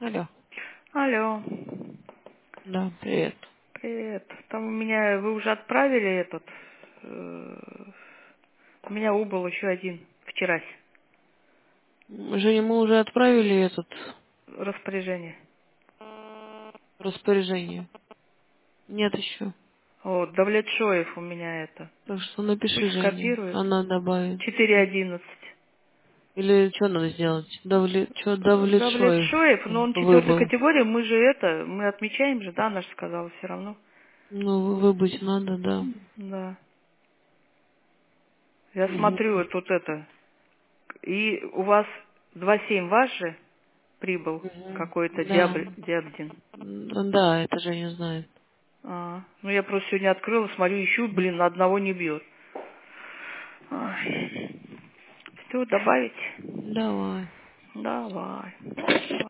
Алло. Алло. Да, привет. Привет. Там у меня вы уже отправили этот. У меня убыл еще один вчера Женя, мы уже отправили этот распоряжение. распоряжение. Нет еще. Вот, Давлетшоев у меня это. Так что напиши Пусть Жене. скопирует. Она добавит. 4.11. Или что надо сделать? Давлетшоев Давлетшоев, но он четвертой выбыл. категории, мы отмечаем же, да, она же сказала все равно. Ну, выбыть надо, да. Да. Я Угу. смотрю вот тут это. И у вас 2.7 ваш же прибыл Угу. какой-то Да. Диабдин. Да, это Женя знает. Ну я просто сегодня открыла, смотрю, ищу, блин, на одного не бьет. Все, добавить? Давай. Давай.